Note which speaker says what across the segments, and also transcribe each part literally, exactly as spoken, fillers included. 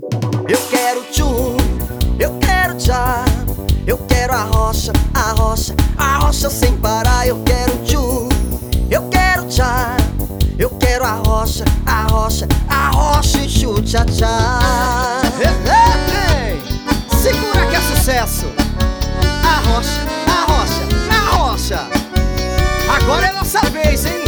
Speaker 1: Eu quero tchu, eu quero tchá. Eu quero a rocha, a rocha, a rocha sem parar. Eu quero tchu, eu quero tchá. Eu quero a rocha, a rocha, a rocha e tchu tchá tchá.
Speaker 2: Ei, ei, segura que é sucesso. A rocha, a rocha, a rocha. Agora é nossa vez, hein?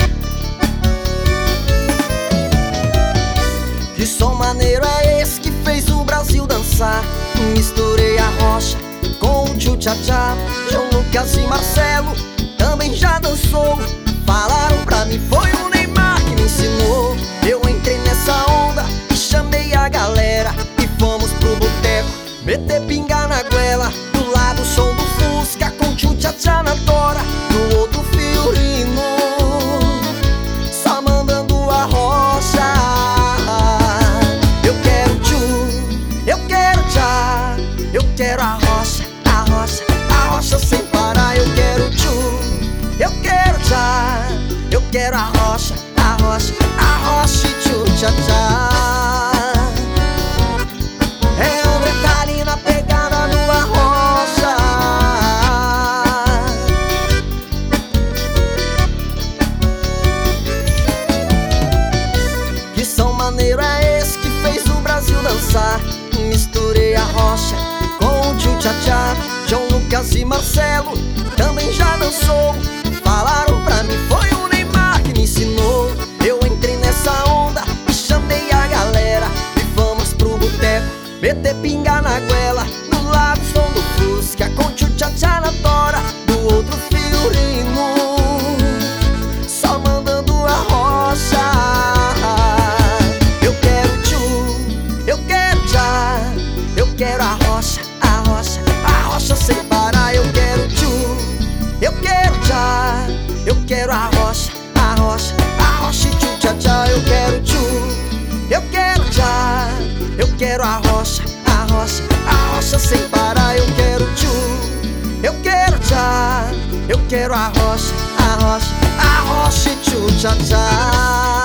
Speaker 1: Que som maneiro é esse que fez o Brasil dançar? Misturei a rocha com o tchu tchá tchá. João Lucas e Marcelo também já dançou. Falaram pra mim, foi o Neymar que me ensinou. Eu entrei nessa onda e chamei a galera e fomos pro boteco meter pinga na goela. Do lado o som do Fusca com tchu tchá tchá na tora. Do outro fiorino, só mandando a rocha. Eu quero tchu, eu quero tchá. Eu quero a rocha, a rocha, a rocha sem parar. Eu quero tchu, eu quero tchá. Eu quero a rocha, a rocha, a rocha e tchu tchá tchá. É o detalhe na pegada do arrocha. Que som maneiro é esse que fez o Brasil dançar? Misturei a rocha com o tchu tchá tchá. João Lucas e Marcelo também já dançou. Falaram pra mim, foi o Neymar que me ensinou. Eu entrei nessa onda e chamei a galera e vamos pro boteco meter pinga na goela. Do lado o som do Fusca com tchu tchá tchá na tora. Do outro fiorino, só mandando a rocha. Eu quero tchu, eu quero tchá. Eu quero a rocha, a rocha, a rocha sem parar. Eu quero tchu, eu quero tchá. Eu quero a rocha, a rocha, a rocha e tchu tchá tchá. Eu quero tchu, eu quero tchá. Eu quero a rocha, a rocha, a rocha sem parar. Eu quero tchu, eu quero tchá. Eu quero a rocha, a rocha, a rocha e tchu tchá tchá.